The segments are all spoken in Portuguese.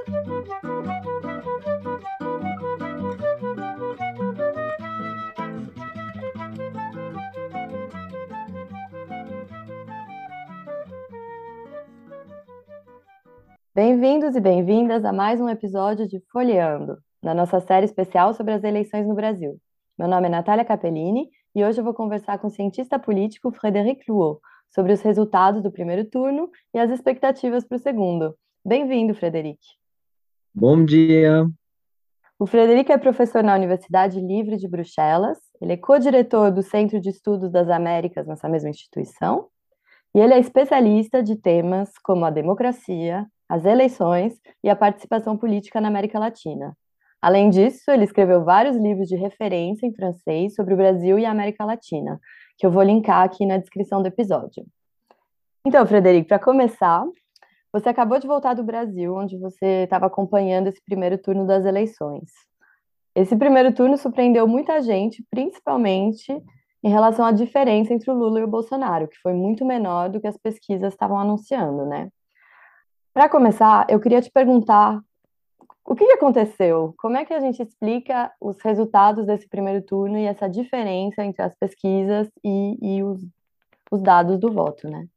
Bem-vindos e bem-vindas a mais um episódio de Folheando, na nossa série especial sobre as eleições no Brasil. Meu nome é Natália Capellini e hoje eu vou conversar com o cientista político Frédéric Luo sobre os resultados do primeiro turno e as expectativas para o segundo. Bem-vindo, Frédéric. Bom dia. O Frédéric é professor na Universidade Livre de Bruxelas, ele é co-diretor do Centro de Estudos das Américas nessa mesma instituição, e ele é especialista de temas como a democracia, as eleições e a participação política na América Latina. Além disso, ele escreveu vários livros de referência em francês sobre o Brasil e a América Latina, que eu vou linkar aqui na descrição do episódio. Então, Frederico, para começar, você acabou de voltar do Brasil, onde você estava acompanhando esse primeiro turno das eleições. Esse primeiro turno surpreendeu muita gente, principalmente em relação à diferença entre o Lula e o Bolsonaro, que foi muito menor do que as pesquisas estavam anunciando, né? Para começar, eu queria te perguntar o que aconteceu? Como é que a gente explica os resultados desse primeiro turno e essa diferença entre as pesquisas e os dados do voto, né?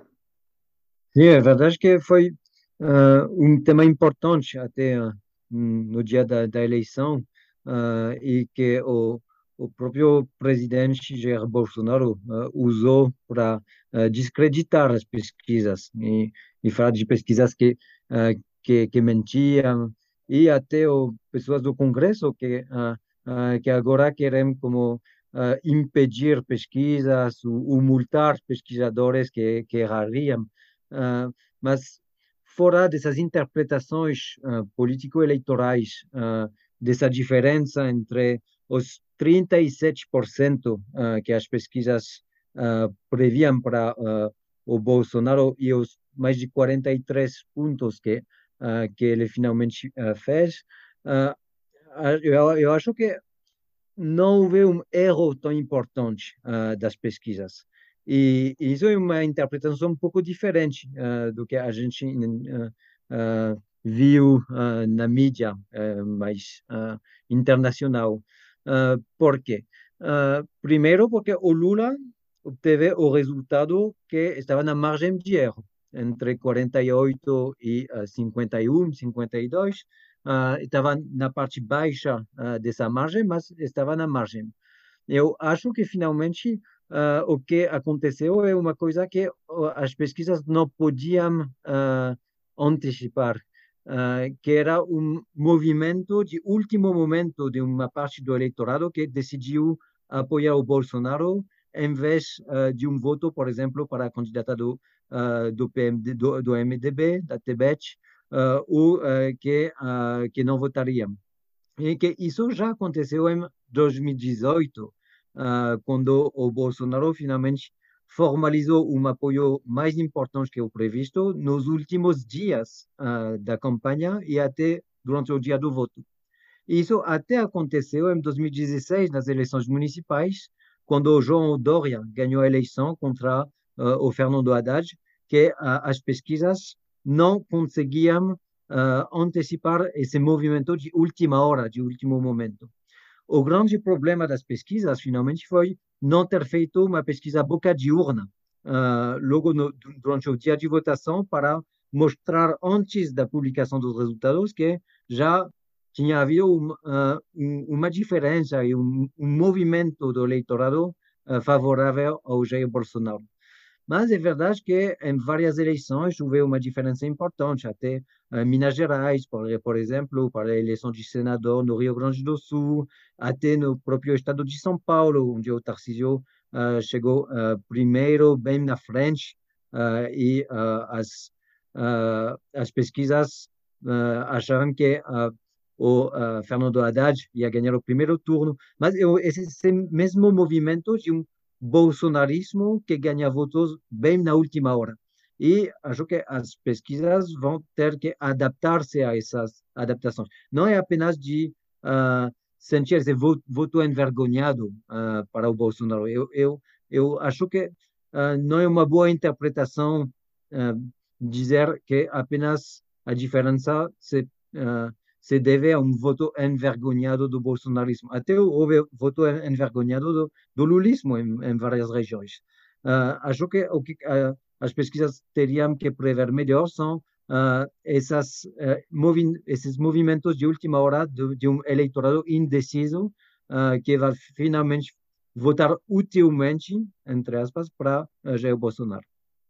Sim, é verdade que foi um tema importante até no dia da eleição, e que o próprio presidente Jair Bolsonaro usou para descreditar as pesquisas e falar de pesquisas que mentiam, e até pessoas do Congresso que agora querem como impedir pesquisas ou multar pesquisadores que errariam. Ah, mas fora dessas interpretações político-eleitorais, dessa diferença entre os 37% que as pesquisas previam para o Bolsonaro e os mais de 43 pontos que ele finalmente fez, ah, eu acho que não houve um erro tão importante das pesquisas. E isso é uma interpretação um pouco diferente do que a gente viu na mídia mais internacional. Por quê? Primeiro, porque o Lula obteve o resultado que estava na margem de erro, entre 48 e 51, 52. Estava na parte baixa dessa margem, mas estava na margem. Eu acho que finalmente o que aconteceu é uma coisa que as pesquisas não podiam antecipar, que era um movimento de último momento de uma parte do eleitorado que decidiu apoiar o Bolsonaro em vez de um voto, por exemplo, para a candidata do PMD, do MDB, da Tebet, ou que não votariam. E que isso já aconteceu em 2018, quando o Bolsonaro finalmente formalizou um apoio mais importante que o previsto nos últimos dias da campanha e até durante o dia do voto. Isso até aconteceu em 2016, nas eleições municipais, quando o João Dória ganhou a eleição contra o Fernando Haddad, que as pesquisas não conseguiam antecipar esse movimento de última hora, de último momento. O grande problema das pesquisas, finalmente, foi não ter feito uma pesquisa boca de urna, logo durante o dia de votação, para mostrar antes da publicação dos resultados que já tinha havido uma diferença e um movimento do eleitorado favorável ao Jair Bolsonaro. Mas é verdade que em várias eleições houve uma diferença importante, até Minas Gerais, por exemplo, para a eleição de senador no Rio Grande do Sul, até no próprio estado de São Paulo, onde o Tarcísio chegou primeiro, bem na frente, e as pesquisas acharam que o Fernando Haddad ia ganhar o primeiro turno, mas esse mesmo movimento de um bolsonarismo que ganha votos bem na última hora. E acho que as pesquisas vão ter que adaptar-se a essas adaptações. Não é apenas de sentir esse voto envergonhado para o Bolsonaro. Eu acho que não é uma boa interpretação dizer que apenas a diferença se se deve a voto envergonhado do bolsonarismo. Até houve voto envergonhado do lulismo em várias regiões. Acho que as pesquisas teriam que prever melhor são esses movimentos de última hora de eleitorado indeciso que vai finalmente votar utilmente, entre aspas, para Jair Bolsonaro.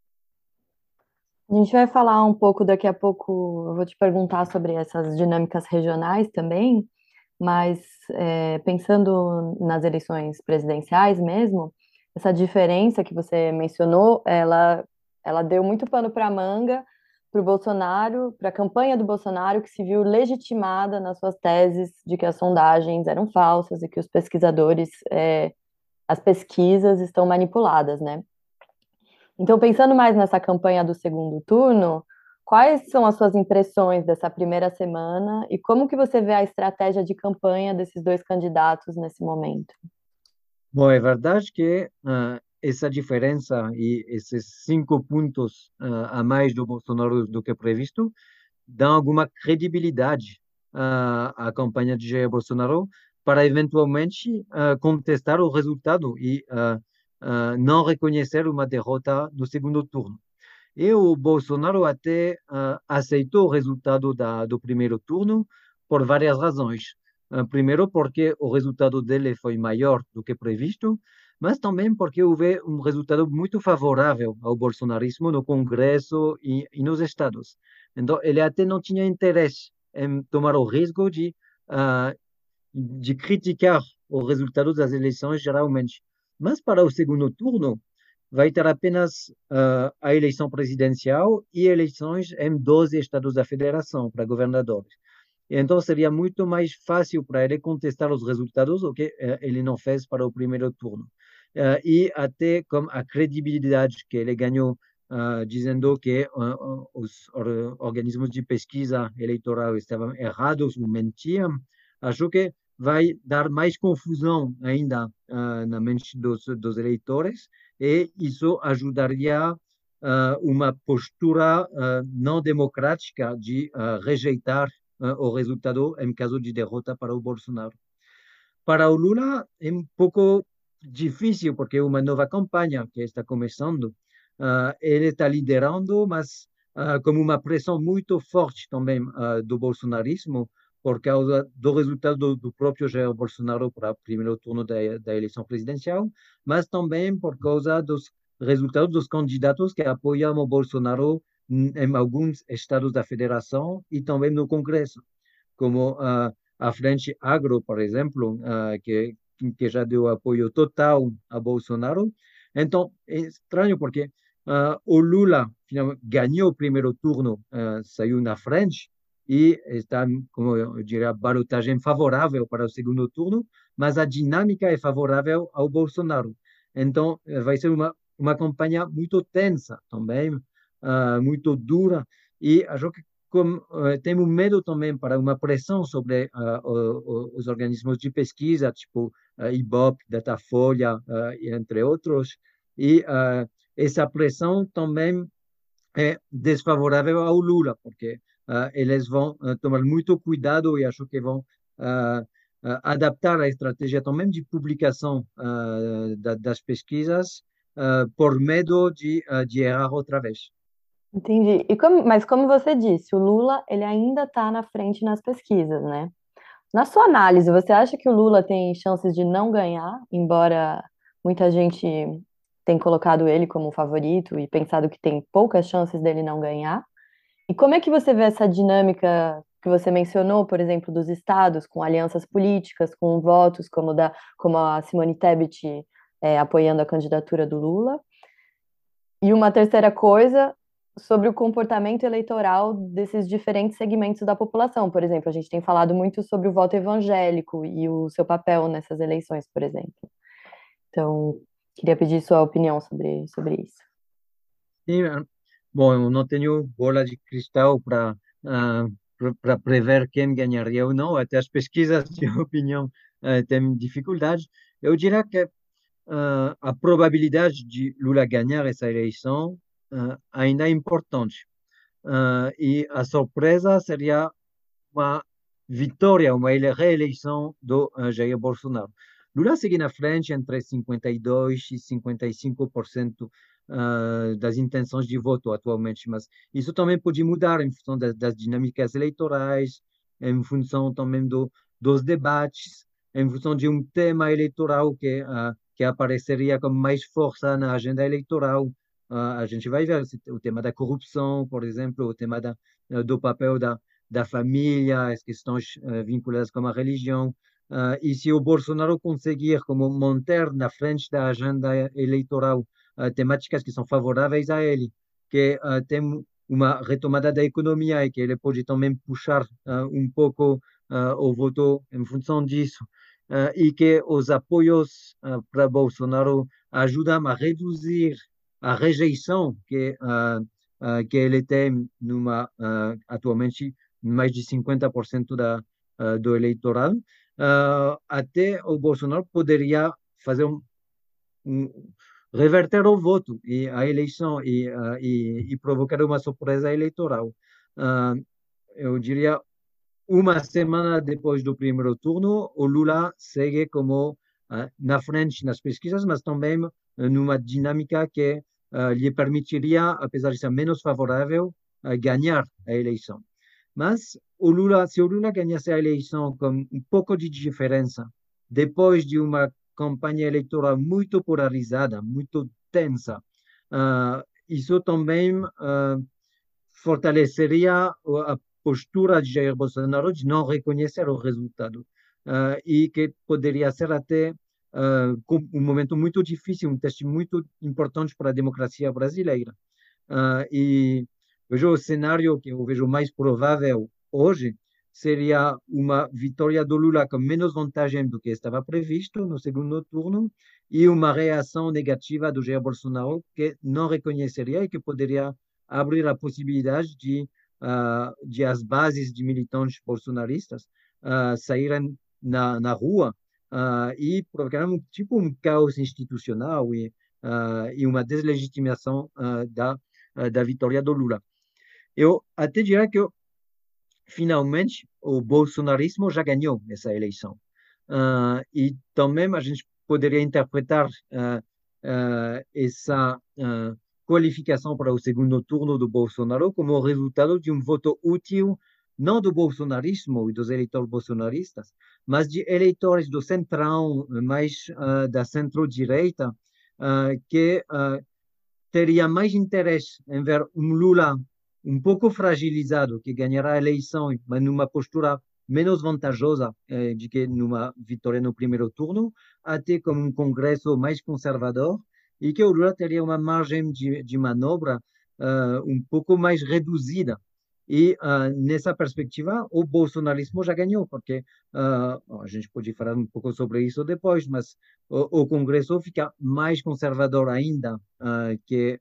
A gente vai falar um pouco daqui a pouco, eu vou te perguntar sobre essas dinâmicas regionais também, mas pensando nas eleições presidenciais mesmo, essa diferença que você mencionou, ela deu muito pano para a manga para o Bolsonaro, para a campanha do Bolsonaro, que se viu legitimada nas suas teses de que as sondagens eram falsas e que os pesquisadores, as pesquisas estão manipuladas, né? Então, pensando mais nessa campanha do segundo turno, quais são as suas impressões dessa primeira semana e como que você vê a estratégia de campanha desses dois candidatos nesse momento? Bom, é verdade que essa diferença e esses 5 pontos a mais do Bolsonaro do que previsto dão alguma credibilidade à campanha de Jair Bolsonaro para eventualmente contestar o resultado e não reconhecer uma derrota no segundo turno. E o Bolsonaro até aceitou o resultado do primeiro turno por várias razões. Primeiro, porque o resultado dele foi maior do que previsto, mas também porque houve um resultado muito favorável ao bolsonarismo no Congresso e nos estados. Então, ele até não tinha interesse em tomar o risco de criticar o resultado das eleições geralmente. Mas para o segundo turno, vai ter apenas a eleição presidencial e eleições em 12 estados da federação para governadores. Então seria muito mais fácil para ele contestar os resultados, o que ele não fez para o primeiro turno. E até com a credibilidade que ele ganhou, dizendo que os organismos de pesquisa eleitoral estavam errados ou mentiam, acho que vai dar mais confusão ainda na mente dos eleitores e isso ajudaria uma postura não democrática de rejeitar o resultado em caso de derrota para o Bolsonaro. Para o Lula é um pouco difícil, porque é uma nova campanha que está começando. Ele está liderando, mas com uma pressão muito forte também do bolsonarismo, por causa do resultado do próprio Jair Bolsonaro para o primeiro turno da eleição presidencial, mas também por causa dos resultados dos candidatos que apoiam o Bolsonaro em alguns estados da federação e também no Congresso, como a Frente Agro, por exemplo, que já deu apoio total a Bolsonaro. Então, é estranho porque o Lula finalmente ganhou o primeiro turno, saiu na frente, e está, como eu diria, balotagem favorável para o segundo turno, mas a dinâmica é favorável ao Bolsonaro. Então, vai ser uma campanha muito tensa também, muito dura, e acho que temos medo também para uma pressão sobre os organismos de pesquisa, tipo Ibope, Datafolha, entre outros, e essa pressão também é desfavorável ao Lula, porque eles vão tomar muito cuidado e acho que vão adaptar a estratégia também de publicação das pesquisas por medo de errar outra vez. Entendi. Mas como você disse, o Lula ele ainda está na frente nas pesquisas, né? Na sua análise, você acha que o Lula tem chances de não ganhar, embora muita gente tenha colocado ele como favorito e pensado que tem poucas chances dele não ganhar? E como é que você vê essa dinâmica que você mencionou, por exemplo, dos estados, com alianças políticas, com votos como a Simone Tebet apoiando a candidatura do Lula? E uma terceira coisa, sobre o comportamento eleitoral desses diferentes segmentos da população. Por exemplo, a gente tem falado muito sobre o voto evangélico e o seu papel nessas eleições, por exemplo. Então, queria pedir sua opinião sobre isso. Sim, bom, eu não tenho bola de cristal para prever quem ganharia ou não. Até as pesquisas de opinião têm dificuldade. Eu diria que a probabilidade de Lula ganhar essa eleição ainda é importante. E a surpresa seria uma vitória, uma reeleição do Jair Bolsonaro. Lula segue na frente entre 52% e 55% das intenções de voto atualmente, mas isso também pode mudar em função das dinâmicas eleitorais, em função também dos debates, em função de um tema eleitoral que apareceria com mais força na agenda eleitoral. A gente vai ver o tema da corrupção, por exemplo, o tema do papel da família, as questões vinculadas com a religião. E se o Bolsonaro conseguir como manter na frente da agenda eleitoral temáticas que são favoráveis a ele, que tem uma retomada da economia e que ele pode também puxar um pouco o voto em função disso, e que os apoios para Bolsonaro ajudam a reduzir a rejeição que ele tem atualmente mais de 50% do eleitorado, até o Bolsonaro poderia fazer um, reverter o voto e a eleição e provocar uma surpresa eleitoral. Eu diria, uma semana depois do primeiro turno, o Lula segue como na frente nas pesquisas, mas também numa dinâmica que lhe permitiria, apesar de ser menos favorável, ganhar a eleição. Mas se o Lula ganhasse a eleição com um pouco de diferença, depois de uma campanha eleitoral muito polarizada, muito tensa, isso também fortaleceria a postura de Jair Bolsonaro de não reconhecer o resultado, e que poderia ser até um momento muito difícil, um teste muito importante para a democracia brasileira. E vejo o cenário que eu vejo mais provável hoje seria uma vitória do Lula com menos vantagem do que estava previsto no segundo turno e uma reação negativa do Jair Bolsonaro que não reconheceria e que poderia abrir a possibilidade de as bases de militantes bolsonaristas saírem na rua e provocar um caos institucional e uma deslegitimação da vitória do Lula. Eu até diria que finalmente o bolsonarismo já ganhou essa eleição. E também a gente poderia interpretar essa qualificação para o segundo turno do Bolsonaro como o resultado de um voto útil, não do bolsonarismo e dos eleitores bolsonaristas, mas de eleitores do centrão, mais da centro-direita, que teria mais interesse em ver um Lula um pouco fragilizado, que ganhará a eleição, mas numa postura menos vantajosa de que numa vitória no primeiro turno, até como um Congresso mais conservador, e que o Lula teria uma margem de manobra um pouco mais reduzida. E nessa perspectiva, o bolsonarismo já ganhou, porque a gente pode falar um pouco sobre isso depois, mas o Congresso fica mais conservador ainda que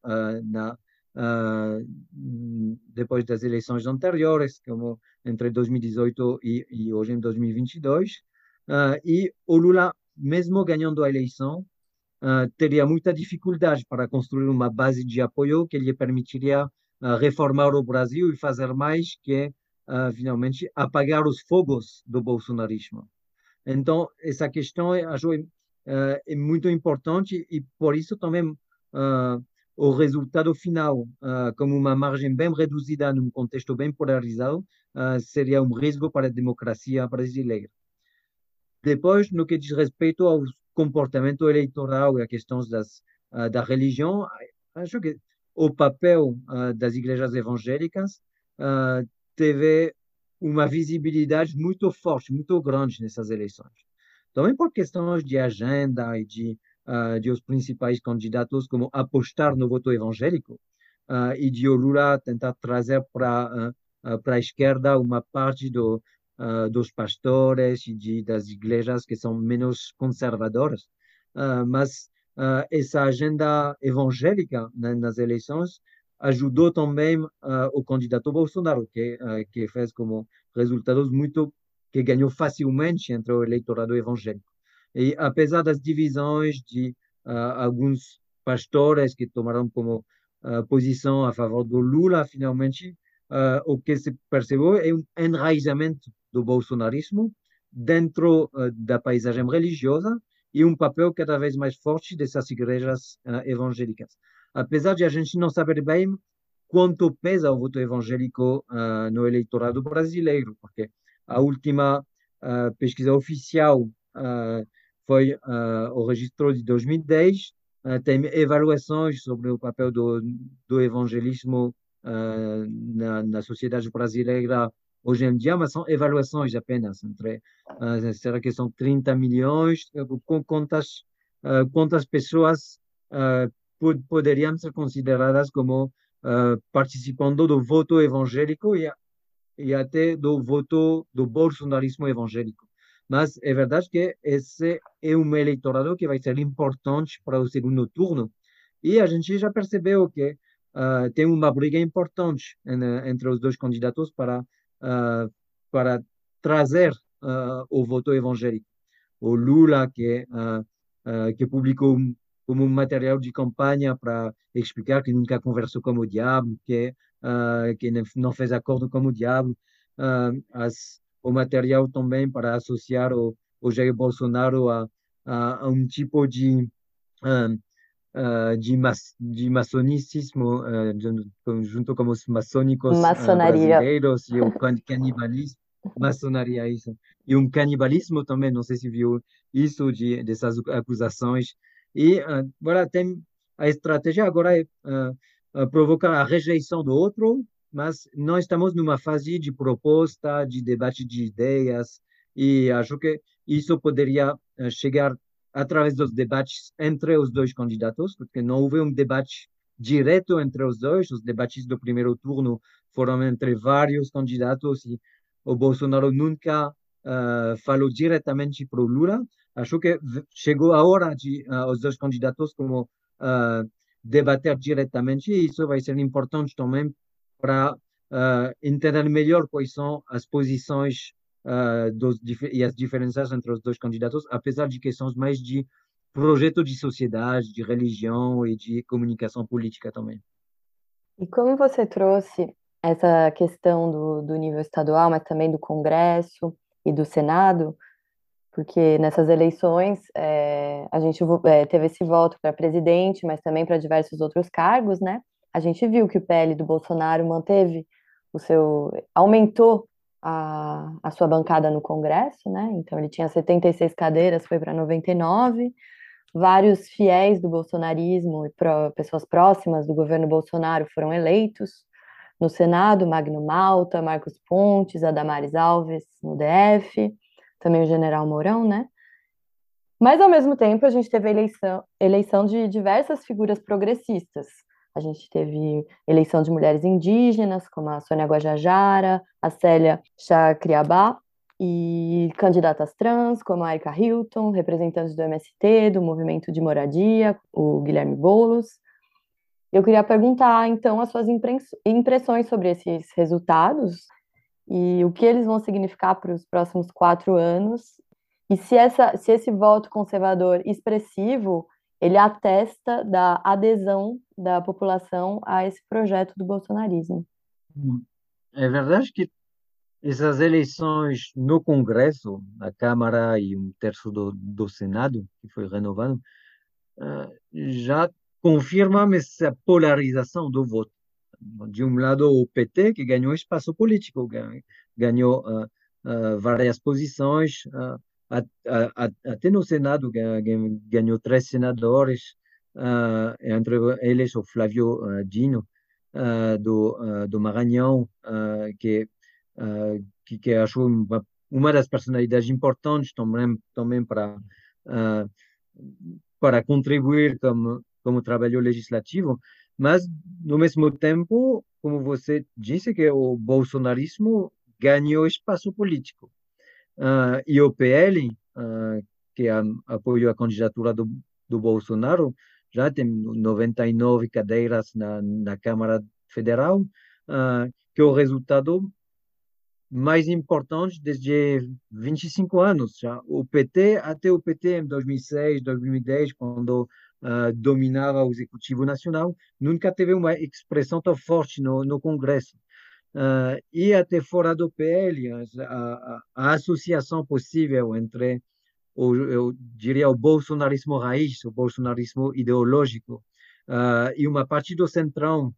depois das eleições anteriores, como entre 2018 e hoje em 2022. E o Lula, mesmo ganhando a eleição, teria muita dificuldade para construir uma base de apoio que lhe permitiria reformar o Brasil e fazer mais que, finalmente, apagar os fogos do bolsonarismo. Então, essa questão acho é muito importante e por isso também o resultado final, como uma margem bem reduzida num contexto bem polarizado, seria um risco para a democracia brasileira. Depois, no que diz respeito ao comportamento eleitoral e a questões da religião, acho que o papel das igrejas evangélicas teve uma visibilidade muito forte, muito grande nessas eleições. Também por questões de agenda e de os principais candidatos como apostar no voto evangélico e de o Lula tentar trazer para a esquerda uma parte dos pastores e das igrejas que são menos conservadoras. Mas essa agenda evangélica nas eleições ajudou também o candidato Bolsonaro, que fez como resultados muito que ganhou facilmente entre o eleitorado evangélico. E apesar das divisões de alguns pastores que tomaram como posição a favor do Lula, finalmente o que se percebeu é um enraizamento do bolsonarismo dentro da paisagem religiosa e um papel cada vez mais forte dessas igrejas evangélicas. Apesar de a gente não saber bem quanto pesa o voto evangélico no eleitorado brasileiro, porque a última pesquisa oficial foi o registro de 2010, tem avaliações sobre o papel do evangelismo na sociedade brasileira hoje em dia, mas são avaliações apenas, será que são 30 milhões, com quantas pessoas poderiam ser consideradas como participando do voto evangélico e até do voto do bolsonarismo evangélico. Mas é verdade que esse é um eleitorado que vai ser importante para o segundo turno, e a gente já percebeu que tem uma briga importante entre os dois candidatos para trazer o voto evangélico. O Lula, que publicou como um material de campanha para explicar que nunca conversou com o diabo, que não fez acordo com o diabo, o material também para associar o Jair Bolsonaro a um tipo ah, de maçonicismo, junto com os maçônicos Maçonaria. brasileiros e o canibalismo, maçonaria, isso. E um canibalismo também, não sei se viu isso, dessas acusações. E, agora, tem a estratégia agora é provocar a rejeição do outro, mas não estamos numa fase de proposta, de debate de ideias, e acho que isso poderia chegar através dos debates entre os dois candidatos, porque não houve um debate direto entre os debates do primeiro turno foram entre vários candidatos e o Bolsonaro nunca falou diretamente para o Lula. Acho que chegou a hora de os dois candidatos como debater diretamente, e isso vai ser importante também para entender melhor quais são as posições e as diferenças entre os dois candidatos, apesar de questões mais de projeto de sociedade, de religião e de comunicação política também. E como você trouxe essa questão do nível estadual, mas também do Congresso e do Senado, porque nessas eleições a gente teve esse voto para presidente, mas também para diversos outros cargos, né? A gente viu que o PL do Bolsonaro aumentou a sua bancada no Congresso, né? Então ele tinha 76 cadeiras, foi para 99. Vários fiéis do bolsonarismo e pessoas próximas do governo Bolsonaro foram eleitos no Senado, Magno Malta, Marcos Pontes, Adamares Alves no DF, também o general Mourão, né? Mas, ao mesmo tempo, a gente teve eleição de diversas figuras progressistas. A gente teve eleição de mulheres indígenas, como a Sônia Guajajara, a Célia Chacriabá, e candidatas trans, como a Erika Hilton, representantes do MST, do Movimento de Moradia, o Guilherme Boulos. Eu queria perguntar, então, as suas impressões sobre esses resultados e o que eles vão significar para os próximos 4 anos, e se esse voto conservador expressivo, ele atesta da adesão da população a esse projeto do bolsonarismo. É verdade que essas eleições no Congresso, na Câmara e um terço do Senado, que foi renovado, já confirmam essa polarização do voto. De um lado, o PT, que ganhou espaço político, ganhou várias posições, até no Senado ganhou 3 senadores, entre eles o Flávio Dino, do Maranhão, que achou uma das personalidades importantes também uh, para contribuir como trabalho legislativo, mas, no mesmo tempo, como você disse, que o bolsonarismo ganhou espaço político. E o PL, que apoiou a candidatura do Bolsonaro, já tem 99 cadeiras na Câmara Federal, que é o resultado mais importante desde 25 anos. Já. Até o PT em 2006, 2010, quando dominava o Executivo Nacional, nunca teve uma expressão tão forte no Congresso. e até fora do PL, a associação possível entre, eu diria, o bolsonarismo raiz, o bolsonarismo ideológico, e uma parte do centrão,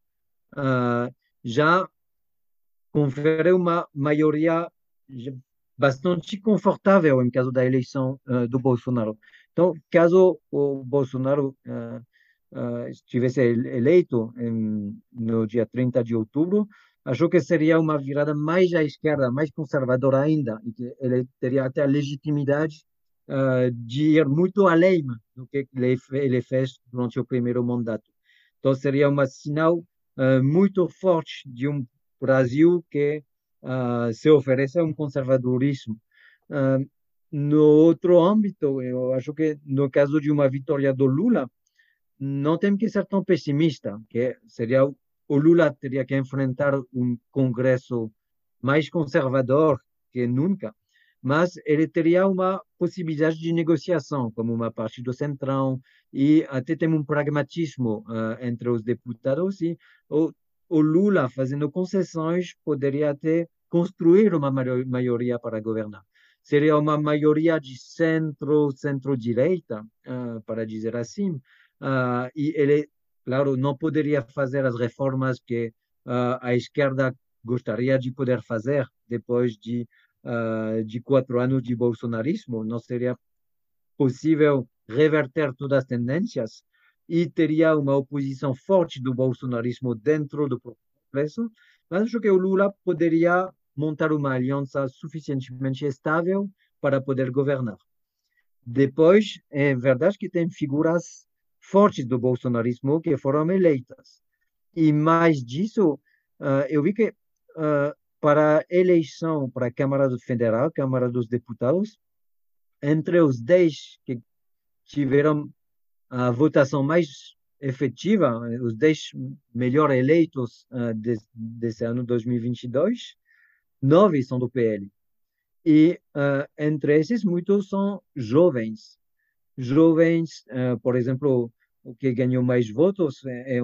já confere uma maioria bastante confortável em caso da eleição do Bolsonaro. Então, caso o Bolsonaro estivesse eleito no dia 30 de outubro, acho que seria uma virada mais à esquerda, mais conservadora ainda, e que ele teria até a legitimidade de ir muito além do que ele fez durante o primeiro mandato. Então, seria um sinal muito forte de um Brasil que se oferece a um conservadorismo. Ah, no outro âmbito, eu acho que no caso de uma vitória do Lula, não tem que ser tão pessimista, que seria o Lula teria que enfrentar um Congresso mais conservador que nunca, mas ele teria uma possibilidade de negociação, como uma parte do Centrão, e até tem um pragmatismo entre os deputados, e o, o Lula, fazendo concessões, poderia até construir uma maioria para governar. Seria uma maioria de centro, centro-direita, para dizer assim, e ele, claro, não poderia fazer as reformas que a esquerda gostaria de poder fazer depois de 4 anos de bolsonarismo. Não seria possível reverter todas as tendências e teria uma oposição forte do bolsonarismo dentro do Congresso, mas acho que o Lula poderia montar uma aliança suficientemente estável para poder governar. Depois, é verdade que tem figuras fortes do bolsonarismo que foram eleitas. E mais disso, eu vi que para a eleição para a Câmara Federal, Câmara dos Deputados, entre os 10 que tiveram a votação mais efetiva, os 10 melhor eleitos desse ano 2022, 9 são do PL. E entre esses, muitos são jovens. Jovens, por exemplo, o que ganhou mais votos é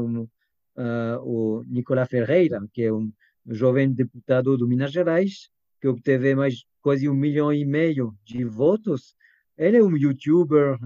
o Nicolás Ferreira, que é um jovem deputado do Minas Gerais, que obteve mais quase 1,5 milhão de votos. Ele é um youtuber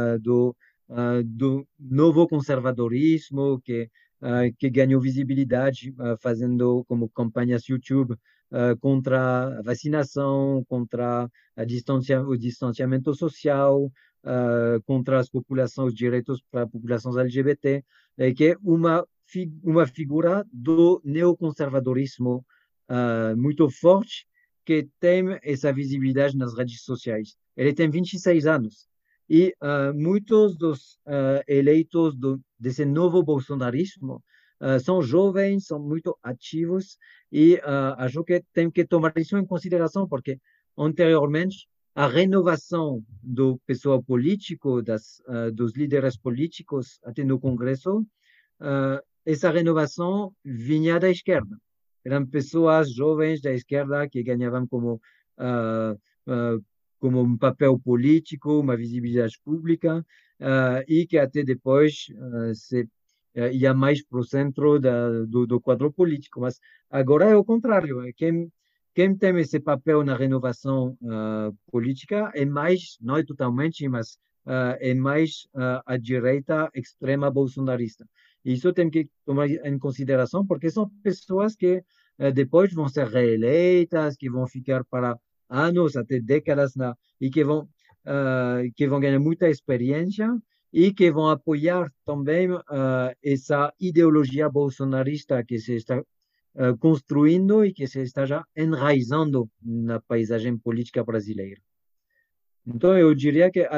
do novo conservadorismo, que ganhou visibilidade fazendo como campanhas YouTube contra a vacinação, contra o distanciamento social, contra as populações, os direitos para populações LGBT, que é uma figura do neoconservadorismo muito forte, que tem essa visibilidade nas redes sociais. Ele tem 26 anos. E muitos dos eleitos desse novo bolsonarismo são jovens, são muito ativos, e acho que tem que tomar isso em consideração, porque anteriormente a renovação do pessoal político, dos líderes políticos até no Congresso, essa renovação vinha da esquerda. Eram pessoas jovens da esquerda que ganhavam uh, uh, como um papel político, uma visibilidade pública, e que até depois ia mais para o centro do quadro político. Mas agora é o contrário. Quem tem esse papel na renovação política é mais, não é totalmente, mas é mais a direita extrema bolsonarista. Isso tem que tomar em consideração, porque são pessoas que depois vão ser reeleitas, que vão ficar para anos, até décadas, e que vão ganhar muita experiência e que vão apoiar também essa ideologia bolsonarista que se está construindo e que se está já enraizando na paisagem política brasileira. Então, eu diria que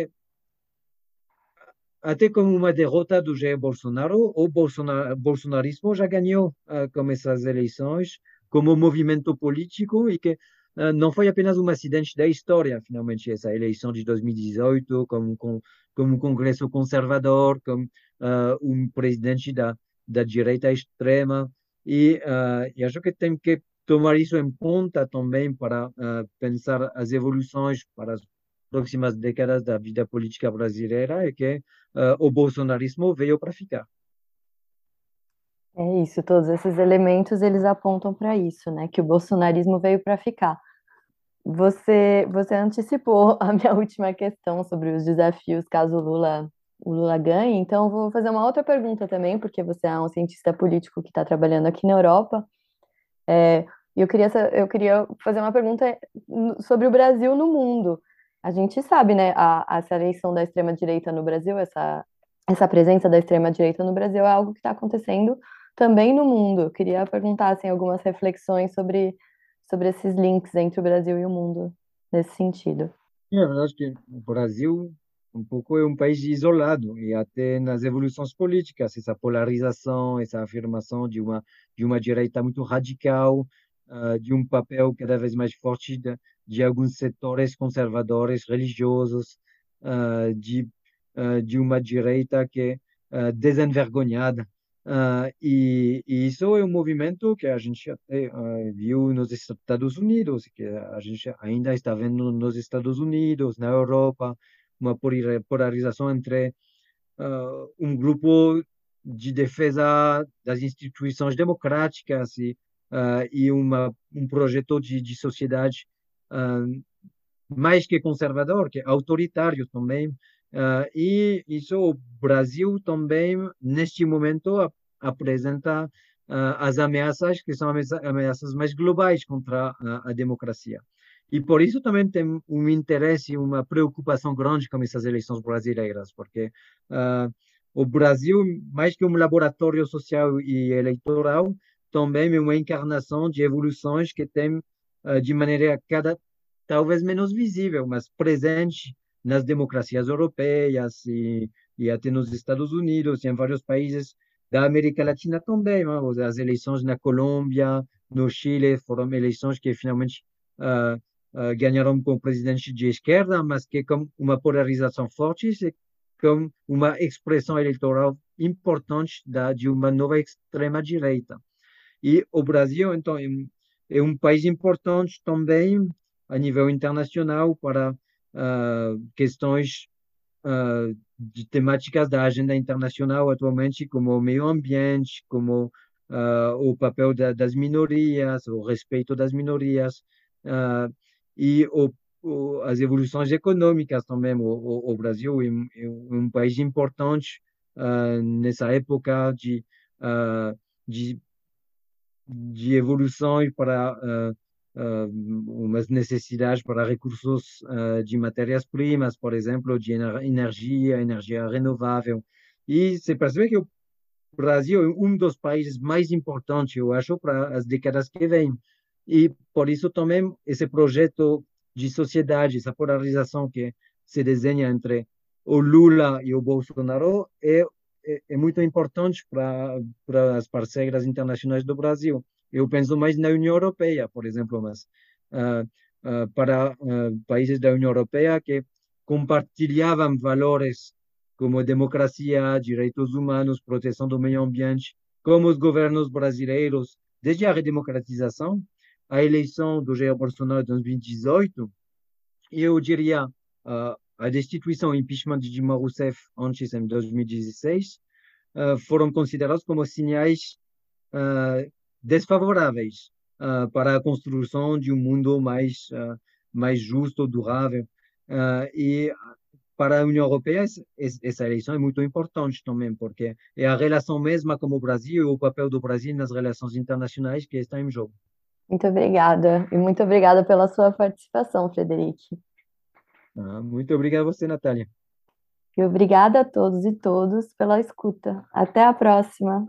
até como uma derrota do Jair Bolsonaro, o bolsonarismo já ganhou com essas eleições como movimento político e que não foi apenas um acidente da história, finalmente, essa eleição de 2018, com um Congresso conservador, com um presidente da direita extrema, e acho que tem que tomar isso em conta também para pensar as evoluções para as próximas décadas da vida política brasileira, é que o bolsonarismo veio para ficar. É isso, todos esses elementos eles apontam para isso, né? Que o bolsonarismo veio para ficar. Você antecipou a minha última questão sobre os desafios caso o Lula ganhe, então eu vou fazer uma outra pergunta também, porque você é um cientista político que está trabalhando aqui na Europa. É, e eu queria fazer uma pergunta sobre o Brasil no mundo. A gente sabe, né, essa eleição da extrema-direita no Brasil, essa presença da extrema-direita no Brasil é algo que está acontecendo também no mundo. Eu queria perguntar, assim, algumas reflexões sobre esses links entre o Brasil e o mundo, nesse sentido. E a verdade é que o Brasil um pouco é um país isolado e até nas evoluções políticas, essa polarização, essa afirmação de uma direita muito radical, de um papel cada vez mais forte de alguns setores conservadores religiosos, de uma direita que é desenvergonhada. E isso é um movimento que a gente até viu nos Estados Unidos, que a gente ainda está vendo nos Estados Unidos, na Europa, uma polarização entre um grupo de defesa das instituições democráticas e um projeto de sociedade ah, mais que conservador, que é autoritário também. E isso o Brasil também, neste momento, apresenta as ameaças que são ameaças mais globais contra a democracia. E por isso também tem um interesse, uma preocupação grande com essas eleições brasileiras, porque o Brasil, mais que um laboratório social e eleitoral, também é uma encarnação de evoluções que tem de maneira cada talvez menos visível, mas presente nas democracias europeias e até nos Estados Unidos e em vários países da América Latina também. Né? As eleições na Colômbia, no Chile, foram eleições que finalmente ganharam com o presidente de esquerda, mas que com uma polarização forte e com uma expressão eleitoral importante de uma nova extrema-direita. E o Brasil, então, é um país importante também a nível internacional para questões de temáticas da agenda internacional atualmente, como o meio ambiente, como o papel das minorias, o respeito das minorias, ah, e as evoluções econômicas também. O Brasil é um país importante nessa época de de evoluções para umas necessidades para recursos de matérias-primas, por exemplo, de energia renovável. E se percebe que o Brasil é um dos países mais importantes, eu acho, para as décadas que vêm. E por isso também esse projeto de sociedade, essa polarização que se desenha entre o Lula e o Bolsonaro é muito importante para as parceiras internacionais do Brasil. Eu penso mais na União Europeia, por exemplo, mas para países da União Europeia que compartilhavam valores como democracia, direitos humanos, proteção do meio ambiente, como os governos brasileiros, desde a redemocratização, a eleição do Jair Bolsonaro em 2018, eu diria a destituição e impeachment de Dilma Rousseff antes, em 2016, foram considerados como sinais desfavoráveis para a construção de um mundo mais justo, durável. E para a União Europeia, essa eleição é muito importante também, porque é a relação mesma com o Brasil e o papel do Brasil nas relações internacionais que está em jogo. Muito obrigada, e muito obrigada pela sua participação, Frederic. Muito obrigado a você, Natália. E obrigada a todos e todas pela escuta. Até a próxima.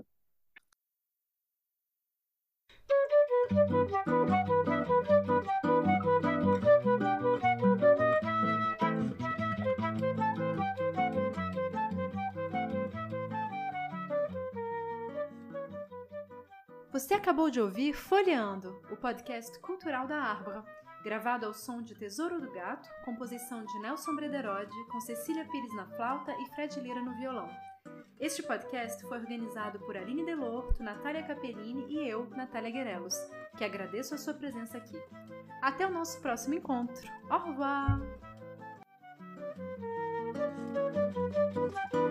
Você acabou de ouvir Folheando, o podcast cultural da Arbra, gravado ao som de Tesouro do Gato, composição de Nelson Brederode, com Cecília Pires na flauta e Fred Lira no violão. Este podcast foi organizado por Aline Delorto, Natália Capellini e eu, Natália Guerelos, que agradeço a sua presença aqui. Até o nosso próximo encontro. Au revoir!